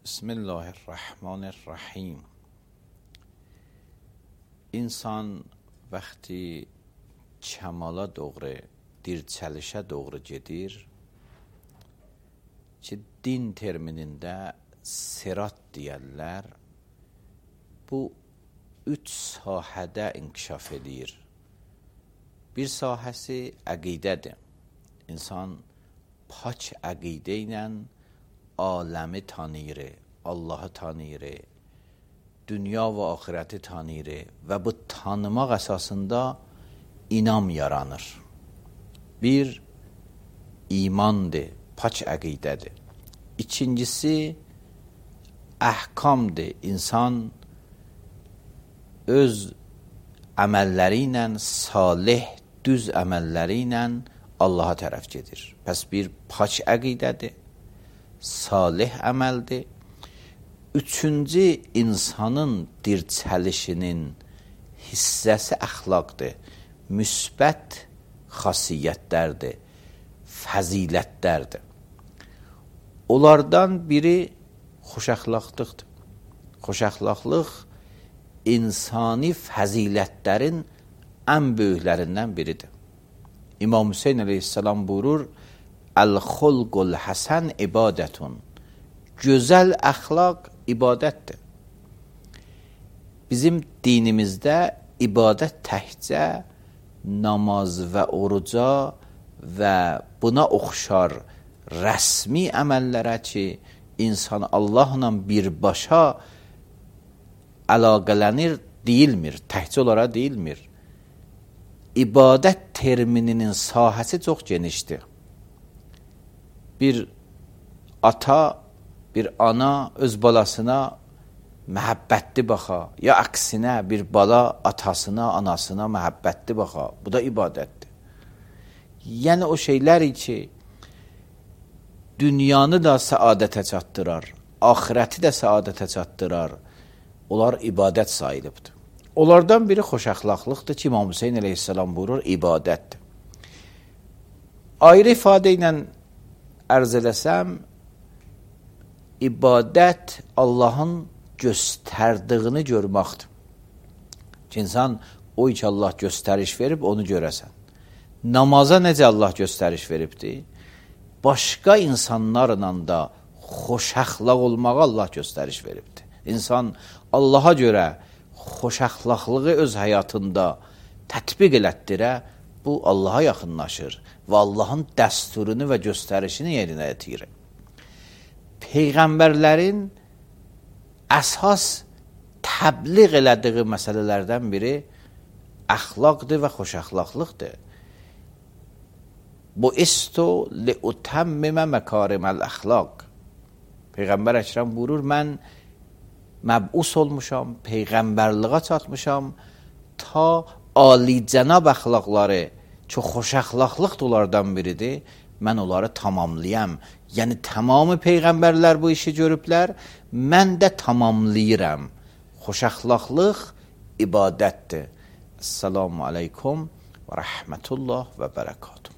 بسم الله الرحمن الرحیم. İnsan vəxti kəmala doğru dirçəlişə doğru gedir ki, din terminində sirat deyərlər. Bu üç sahədə inkişaf edir. Bir sahəsi əqidədir. İnsan pak əqidə ilə aləmi tanıyır, Allahı tanıyır, dünya və axirəti tanıyır və bu tanımaq əsasında inam yaranır. Bir, imandır, pak əqidədir. İkincisi, əhkamdır. İnsan öz əməlləri ilə, salih, düz əməlləri ilə Allaha tərəf gedir. Pəs bir pak əqidədir, salih əməldir. Üçüncü, insanın dirçəlişinin hissəsi əxlaqdır, müsbət xasiyyətlərdir, fəzilətlərdir. Onlardan biri xoşəxlaqlıqdır. Xoşəxlaqlıq insani fəzilətlərin ən böyüklərindən biridir. İmam Hüseyin əleyhissalam buyurur, Əl-xulqul həsən ibadətun. Gözəl əxlaq ibadətdir. Bizim dinimizdə ibadət təkcə namaz və oruca və buna oxşar rəsmi əməllərə ki, insan Allahla birbaşa əlaqələnir deyilmir, təkcə olaraq deyilmir. İbadət termininin sahəsi çox genişdir. Bir ata, bir ana öz balasına məhəbbətli baxa, ya əksinə bir bala atasına, anasına məhəbbətli baxa. Bu da ibadətdir. Yəni o şeylər ki, dünyanı da səadətə çatdırar, axirəti də səadətə çatdırar, onlar ibadət sayılıbdır. Onlardan biri xoşəxlaqlıqdır ki, İmam Hüseyin əleyhissalam buyurur, ibadətdir. Ayrı ifadə ilə ərz eləsəm, ibadət Allahın göstərdiyini görməkdir. Ki, insan o ki Allah göstəriş verib, onu görəsən. Namaza necə Allah göstəriş veribdir? Başqa insanlarla da xoşəxlaq olmağa Allah göstəriş veribdir. İnsan Allaha görə xoşəxlaqlığı öz həyatında tətbiq elətdirə, bu Allaha yaxınlaşır və Allahın dəsturunu və göstərişini yerinə yetirir. Peyğəmbərlərin əsas təbliğ elədiyi məsələlərdən biri əxlaqdır və xoşəxlaqlıqdır. Bu istu liutəmmimə məkariməl əxlaq. Peyğəmbər Əkrəm buyurur, mən məbus olmuşam, peyğəmbərliğə çatmışam, ta alicənab əxlaqları, çox xoşəxlaqlıq da onlardan biridir, mən onları tamamlayam. Yəni, tamamı peyğəmbərlər bu işi görüblər, mən də tamamlayıram. Xoşəxlaqlıq ibadətdir. Esselamu aleykum və rəhmətullah və bərəkatuhu.